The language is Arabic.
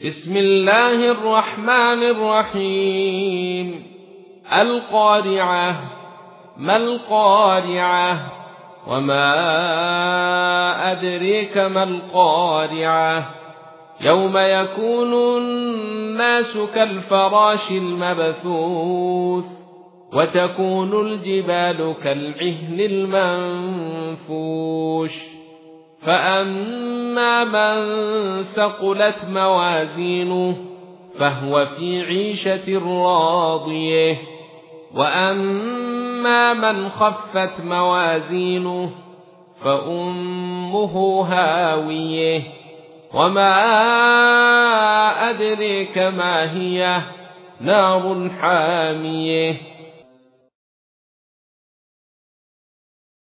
بسم الله الرحمن الرحيم. القارعة. ما القارعة؟ وما أدريك ما القارعة؟ يوم يكون الناس كالفراش المبثوث وتكون الجبال كالعهن المنفوش فأما من ثقلت موازينه فهو في عيشة راضية وأما من خفت موازينه فأمه هاوية وما أدريك ما هي نار حامية